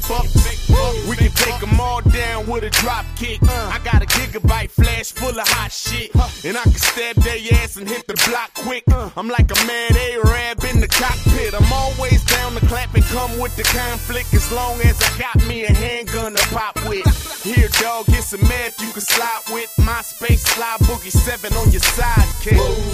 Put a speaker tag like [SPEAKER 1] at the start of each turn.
[SPEAKER 1] We can take them all down with a drop kick. I got a gigabyte flash full of hot shit, and I can stab their ass and hit the block quick. I'm like a mad Arab in the cockpit. I'm always down to clap and come with the conflict, as long as I got me a handgun to pop with. Here, dog, get some math you can slide with. MySpace, Sly Boogie 7 on your sidekick.